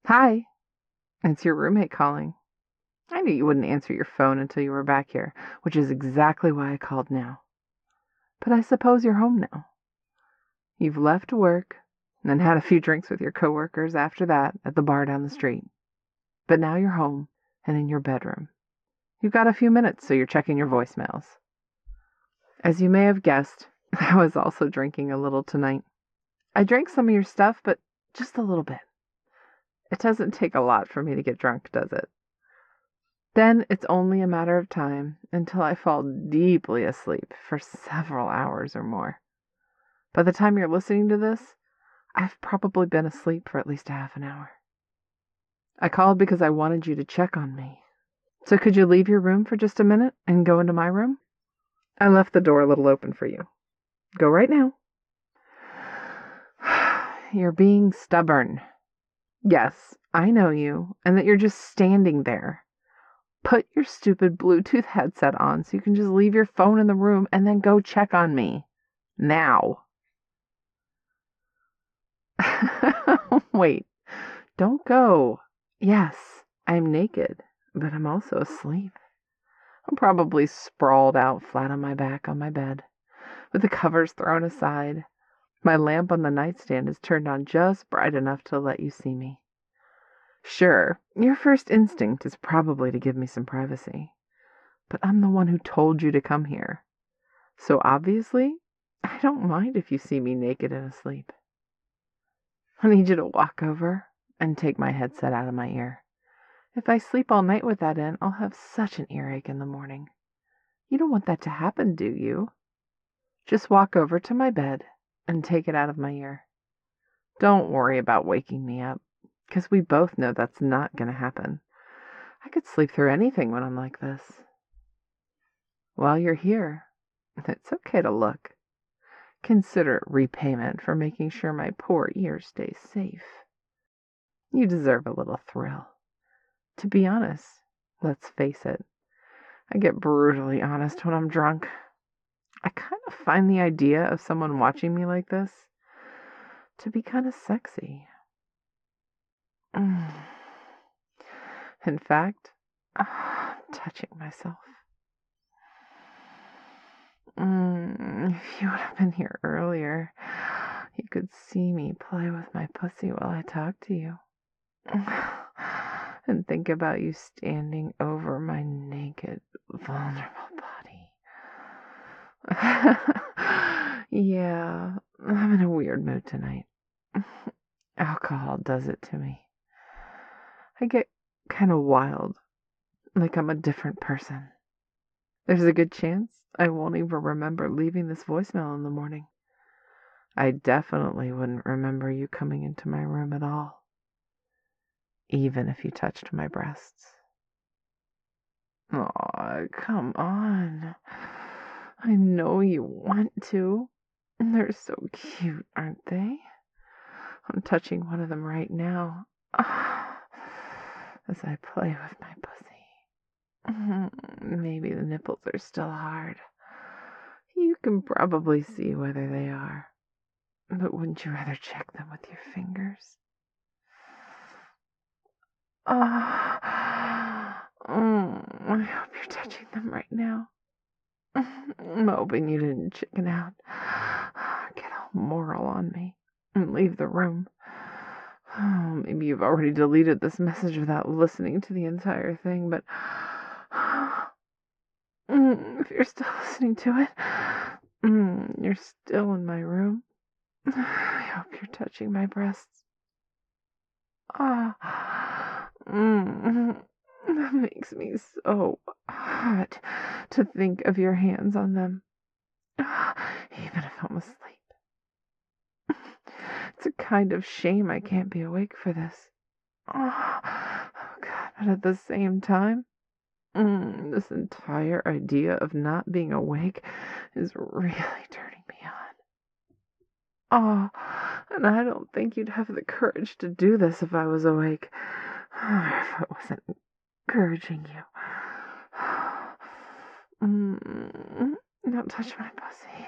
Hi, it's your roommate calling. I knew you wouldn't answer your phone until you were back here, which is exactly why I called now. But I suppose you're home now. You've left work and had a few drinks with your coworkers after that at the bar down the street. But now you're home and in your bedroom. You've got a few minutes, so you're checking your voicemails. As you may have guessed, I was also drinking a little tonight. I drank some of your stuff, but just a little bit. It doesn't take a lot for me to get drunk, does it? Then it's only a matter of time until I fall deeply asleep for several hours or more. By the time you're listening to this, I've probably been asleep for at least a half an hour. I called because I wanted you to check on me. So could you leave your room for just a minute and go into my room? I left the door a little open for you. Go right now. You're being stubborn. Yes, I know you, and that you're just standing there. Put your stupid Bluetooth headset on so you can just leave your phone in the room and then go check on me. Now. Wait, don't go. Yes, I'm naked, but I'm also asleep. I'm probably sprawled out flat on my back on my bed, with the covers thrown aside. My lamp on the nightstand is turned on just bright enough to let you see me. Sure, your first instinct is probably to give me some privacy, but I'm the one who told you to come here. So obviously, I don't mind if you see me naked and asleep. I need you to walk over and take my headset out of my ear. If I sleep all night with that in, I'll have such an earache in the morning. You don't want that to happen, do you? Just walk over to my bed and take it out of my ear. Don't worry about waking me up, because we both know that's not going to happen. I could sleep through anything when I'm like this. While you're here, it's okay to look. Consider it repayment for making sure my poor ear stays safe. You deserve a little thrill. To be honest, let's face it, I get brutally honest when I'm drunk. I kind of find the idea of someone watching me like this to be kind of sexy. In fact, I'm touching myself. If you would have been here earlier, you could see me play with my pussy while I talk to you. And think about you standing over my naked, vulnerable body. Yeah, I'm in a weird mood tonight. Alcohol does it to me. I get kind of wild, like I'm a different person. There's a good chance I won't even remember leaving this voicemail in the morning. I definitely wouldn't remember you coming into my room at all, even if you touched my breasts. Aw, come on. I know you want to. They're so cute, aren't they? I'm touching one of them right now. As I play with my pussy. Maybe the nipples are still hard. You can probably see whether they are. But wouldn't you rather check them with your fingers? I hope you're touching them right now. I'm hoping you didn't chicken out, get all moral on me, and leave the room. Maybe you've already deleted this message without listening to the entire thing, but if you're still listening to it, you're still in my room. I hope you're touching my breasts. That makes me so hot to think of your hands on them, even if I'm asleep. It's a kind of shame I can't be awake for this. Oh, God, but at the same time, this entire idea of not being awake is really turning me on. Oh, and I don't think you'd have the courage to do this if I was awake. Or if I wasn't encouraging you. Now touch my pussy.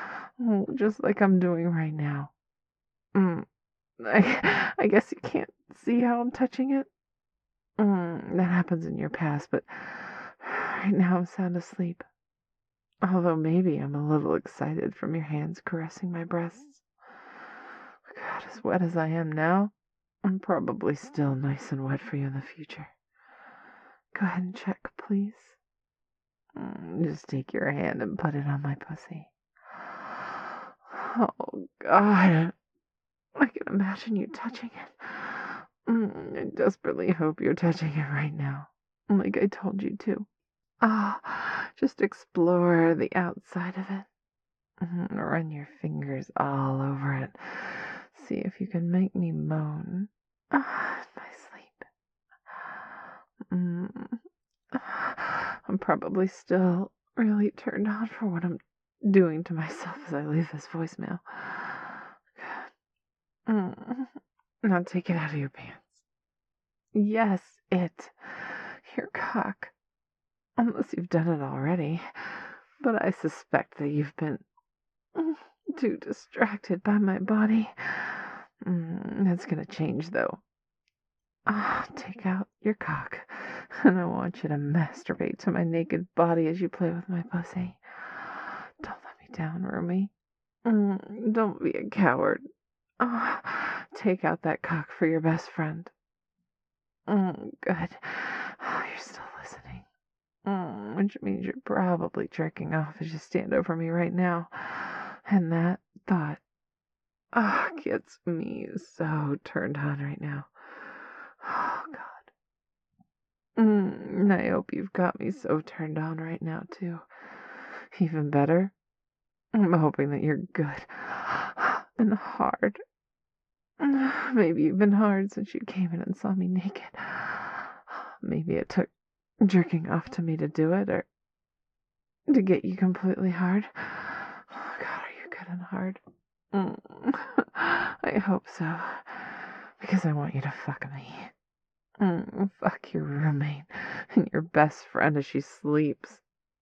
Just like I'm doing right now. I guess you can't see how I'm touching it? That happens in your past, but right now I'm sound asleep. Although maybe I'm a little excited from your hands caressing my breasts. God, as wet as I am now, I'm probably still nice and wet for you in the future. Go ahead and check, please. Just take your hand and put it on my pussy. Oh, God. I can imagine you touching it. I desperately hope you're touching it right now, like I told you to. Just explore the outside of it. Run your fingers all over it. See if you can make me moan. My sleep. I'm probably still really turned on for what I'm doing to myself as I leave this voicemail. Now take it out of your pants. Yes, your cock. Unless you've done it already. But I suspect that you've been too distracted by my body. That's gonna change, though. Take out your cock, and I want you to masturbate to my naked body as you play with my pussy. Don't let me down, Rumi. Don't be a coward. Take out that cock for your best friend. Good. You're still listening. Which means you're probably jerking off as you stand over me right now. And that thought, gets me so turned on right now. Oh, God. I hope you've got me so turned on right now, too. Even better, I'm hoping that you're good and hard. Maybe you've been hard since you came in and saw me naked. Maybe it took jerking off to me to do it, or to get you completely hard. Oh, God, are you good and hard? I hope so, because I want you to fuck me. Fuck your roommate and your best friend as she sleeps.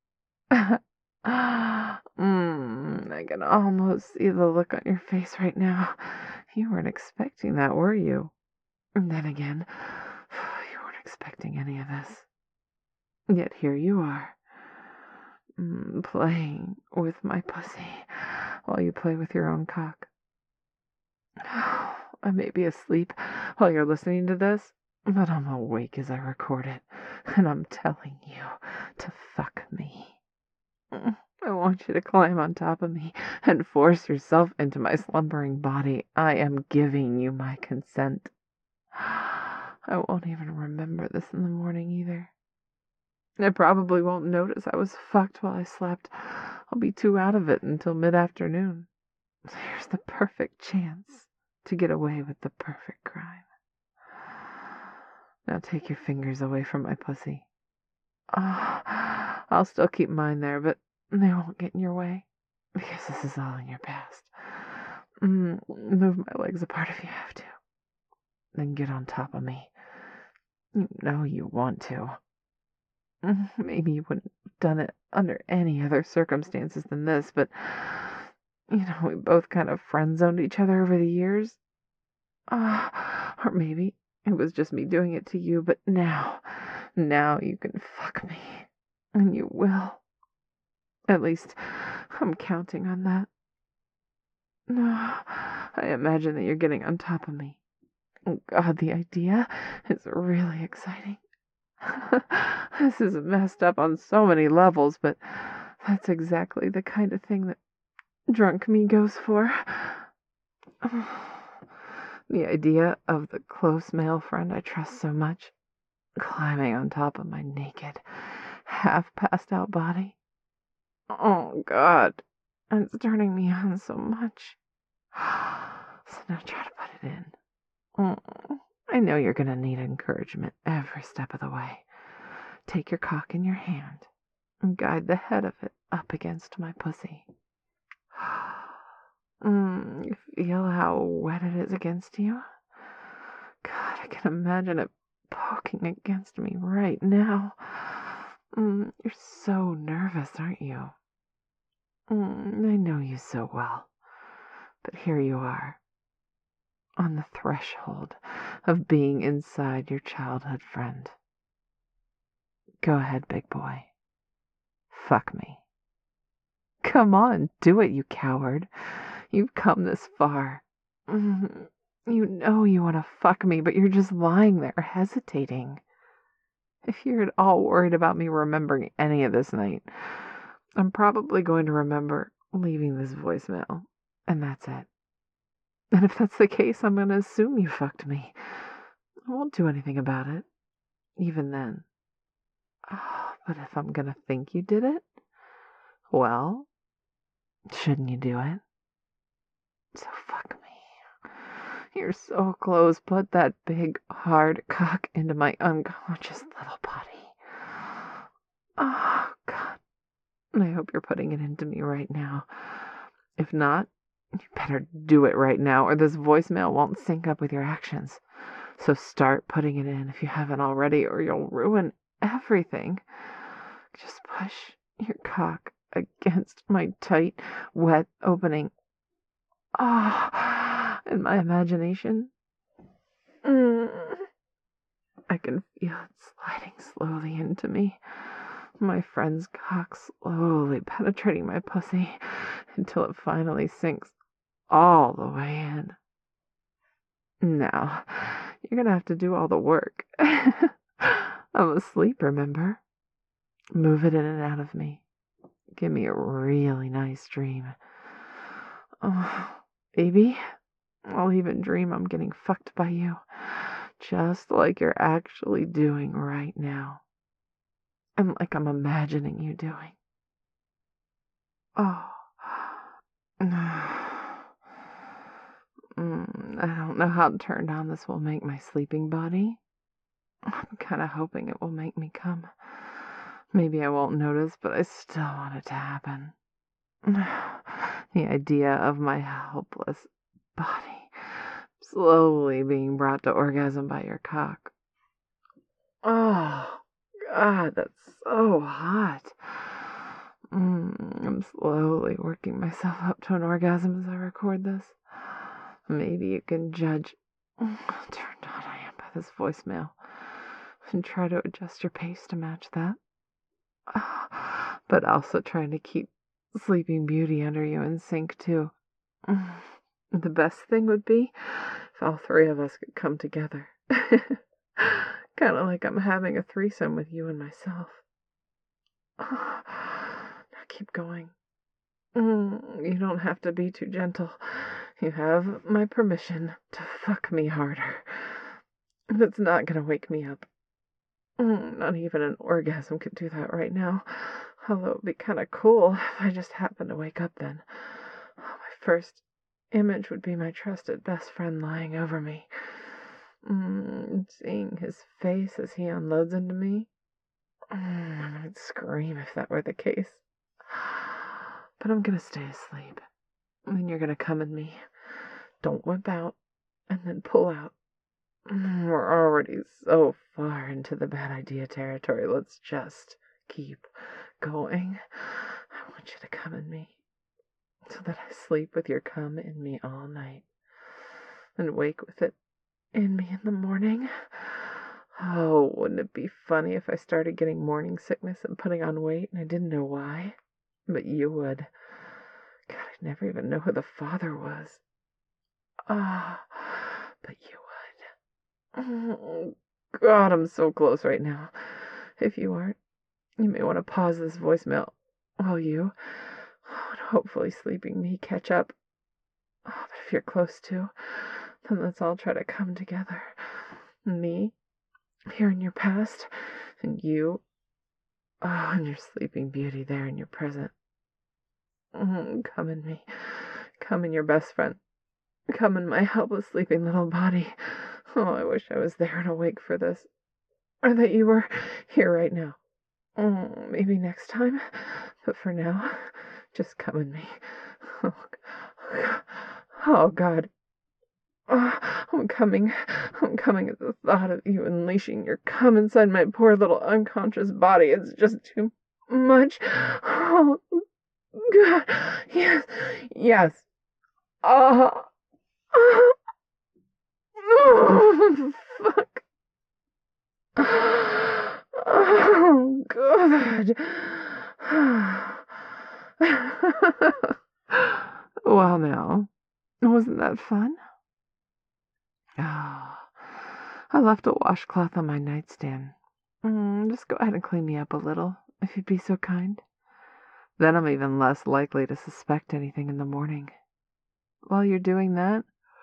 I can almost see the look on your face right now. You weren't expecting that, were you? And then again, you weren't expecting any of this. Yet here you are, playing with my pussy while you play with your own cock. I may be asleep while you're listening to this, but I'm awake as I record it, and I'm telling you to fuck me. I want you to climb on top of me and force yourself into my slumbering body. I am giving you my consent. I won't even remember this in the morning either. I probably won't notice I was fucked while I slept. I'll be too out of it until mid-afternoon. Here's the perfect chance to get away with the perfect crime. Now take your fingers away from my pussy. I'll still keep mine there, but they won't get in your way, because this is all in your past. Move my legs apart if you have to. Then get on top of me. You know you want to. Maybe you wouldn't have done it under any other circumstances than this, but, we both kind of friend-zoned each other over the years. Or maybe it was just me doing it to you, but now you can fuck me. And you will. At least, I'm counting on that. I imagine that you're getting on top of me. Oh, God, the idea is really exciting. This is messed up on so many levels, but that's exactly the kind of thing that drunk me goes for. The idea of the close male friend I trust so much climbing on top of my naked, half-passed-out body. Oh, God, it's turning me on so much. So now try to put it in. I know you're going to need encouragement every step of the way. Take your cock in your hand and guide the head of it up against my pussy. You feel how wet it is against you? God, I can imagine it poking against me right now. You're so nervous, aren't you? I know you so well. But here you are. on the threshold of being inside your childhood friend. Go ahead, big boy. Fuck me. Come on, do it, you coward. You've come this far. You know you want to fuck me, but you're just lying there, hesitating. If you're at all worried about me remembering any of this night, I'm probably going to remember leaving this voicemail, and that's it. And if that's the case, I'm going to assume you fucked me. I won't do anything about it, even then. Oh, but if I'm going to think you did it, well, shouldn't you do it? So fuck me. You're so close. Put that big, hard cock into my unconscious little body. Oh, God. I hope you're putting it into me right now. If not, you better do it right now, or this voicemail won't sync up with your actions. So start putting it in if you haven't already, or you'll ruin everything. Just push your cock against my tight, wet opening. Ah, in my imagination, I can feel it sliding slowly into me. My friend's cock slowly penetrating my pussy until it finally sinks all the way in. Now, you're gonna have to do all the work. I'm asleep, remember? Move it in and out of me. Give me a really nice dream. Oh, baby, I'll even dream I'm getting fucked by you, just like you're actually doing right now. And like I'm imagining you doing. Oh. I don't know how turned on this will make my sleeping body. I'm kind of hoping it will make me come. Maybe I won't notice, but I still want it to happen. The idea of my helpless body slowly being brought to orgasm by your cock. Oh, God, that's so hot. I'm slowly working myself up to an orgasm as I record this. Maybe you can judge how turned on I am by this voicemail and try to adjust your pace to match that. But also trying to keep Sleeping Beauty under you in sync too. The best thing would be if all three of us could come together. Kind of like I'm having a threesome with you and myself. Now keep going. You don't have to be too gentle. You have my permission to fuck me harder. That's not gonna wake me up. Not even an orgasm could do that right now. Although it'd be kind of cool if I just happened to wake up then. My first image would be my trusted best friend lying over me. Seeing his face as he unloads into me. I'd scream if that were the case. But I'm gonna stay asleep. And then you're gonna come in me. Don't whip out, and then pull out. We're already so far into the bad idea territory. Let's just keep going. I want you to come in me, so that I sleep with your cum in me all night, and wake with it in me in the morning. Oh, wouldn't it be funny if I started getting morning sickness and putting on weight and I didn't know why? But you would. God, I'd never even know who the father was. Ah, but you would. Oh, God, I'm so close right now. If you aren't, you may want to pause this voicemail while you, and hopefully sleeping me, catch up. Oh, but if you're close to, then let's all try to come together. Me, here in your past, and you, and your Sleeping Beauty there in your present. Come in me. Come in your best friend. Come in my helpless sleeping little body. Oh, I wish I was there and awake for this. Or that you were here right now. Maybe next time. But for now, just come in me. Oh, God. I'm coming. I'm coming at the thought of you unleashing your cum inside my poor little unconscious body. It's just too much. Oh, God. Yes. Yes. Fuck. Oh, God. Well, now, wasn't that fun? Oh, I left a washcloth on my nightstand. Just go ahead and clean me up a little, if you'd be so kind. Then I'm even less likely to suspect anything in the morning. While you're doing that,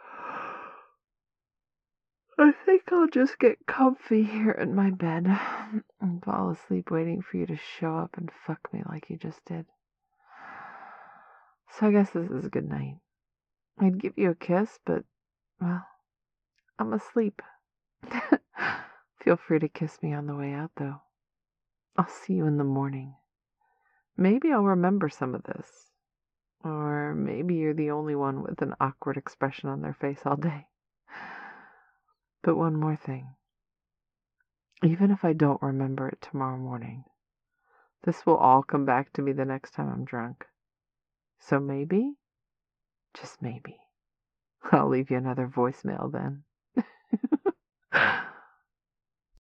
I think I'll just get comfy here in my bed and fall asleep waiting for you to show up and fuck me like you just did. So I guess this is a good night. I'd give you a kiss, but, well, I'm asleep. Feel free to kiss me on the way out, though. I'll see you in the morning. Maybe I'll remember some of this. Or maybe you're the only one with an awkward expression on their face all day. But one more thing. Even if I don't remember it tomorrow morning, this will all come back to me the next time I'm drunk. So maybe, just maybe, I'll leave you another voicemail then.